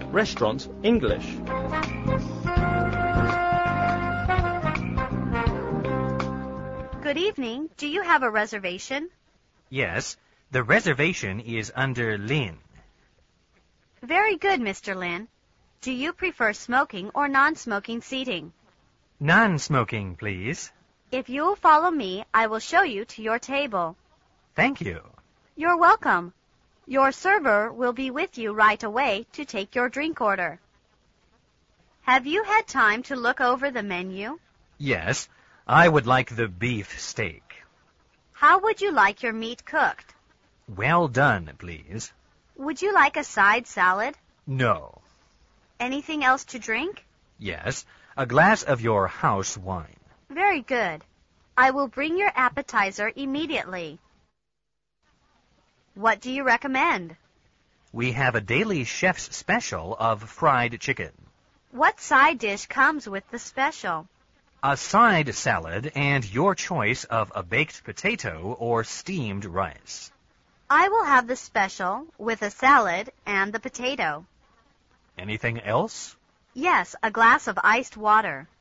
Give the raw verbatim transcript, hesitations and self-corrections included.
Restaurant English. Good evening. Do you have a reservation? Yes, the reservation is under Lin. Very good, Mister Lin. Do you prefer smoking or non-smoking seating? Non-smoking, please. If you'll follow me, I will show you to your table. Thank you. You're welcome. Your server will be with you right away to take your drink order. Have you had time to look over the menu? Yes, I would like the beef steak. How would you like your meat cooked? Well done, please. Would you like a side salad? No. Anything else to drink? Yes, a glass of your house wine. Very good. I will bring your appetizer immediately. What do you recommend? We have a daily chef's special of fried chicken. What side dish comes with the special? A side salad and your choice of a baked potato or steamed rice. I will have the special with a salad and the potato. Anything else? Yes, a glass of iced water.